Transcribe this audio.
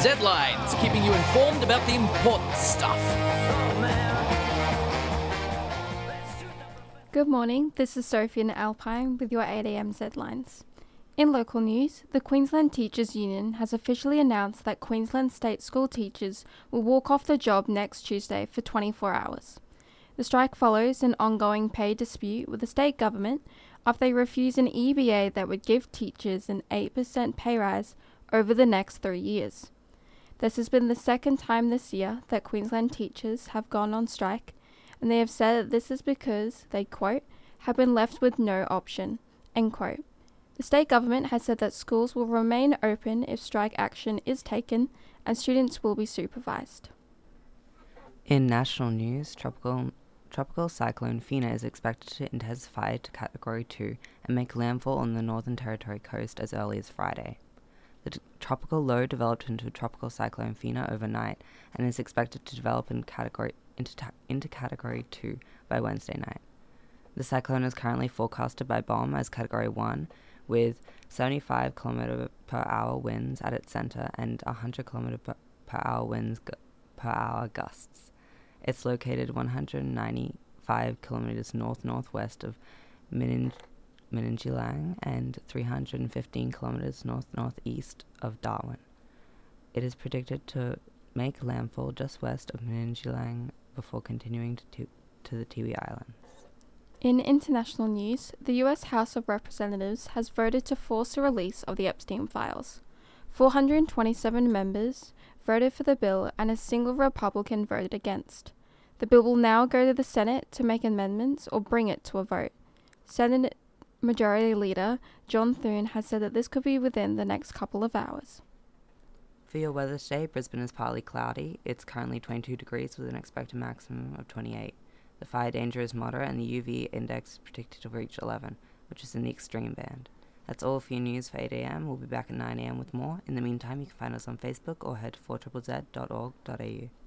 Z-Lines, keeping you informed about the important stuff. Good morning, this is Sophie in Alpine with your 8am Z-Lines. In local news, the Queensland Teachers Union has officially announced that Queensland state school teachers will walk off the job next Tuesday for 24 hours. The strike follows an ongoing pay dispute with the state government after they refused an EBA that would give teachers an 8% pay rise over the next 3 years. This has been the second time this year that Queensland teachers have gone on strike, and they have said that this is because they, quote, have been left with no option, end quote. The state government has said that schools will remain open if strike action is taken and students will be supervised. In national news, Tropical Cyclone Fina is expected to intensify to Category 2 and make landfall on the Northern Territory coast as early as Friday. The tropical low developed into a Tropical Cyclone Fina overnight and is expected to develop into Category 2 by Wednesday night. The cyclone is currently forecasted by BOM as Category 1, with 75 km per hour winds at its center and 100 km per hour winds per hour gusts. It's located 195 kilometers north-northwest of Meningilang and 315 kilometers north-northeast of Darwin. It is predicted to make landfall just west of Meningilang before continuing to the Tiwi Islands. In international news, the US House of Representatives has voted to force the release of the Epstein files. 427 members voted for the bill and a single Republican voted against. The bill will now go to the Senate to make amendments or bring it to a vote. Senate Majority Leader John Thune has said that this could be within the next couple of hours. For your weather today, Brisbane is partly cloudy. It's currently 22 degrees with an expected maximum of 28. The fire danger is moderate and the UV index is predicted to reach 11, which is in the extreme band. That's all for your news for 8am. We'll be back at 9am with more. In the meantime, you can find us on Facebook or head to 4ZZZ.org.au.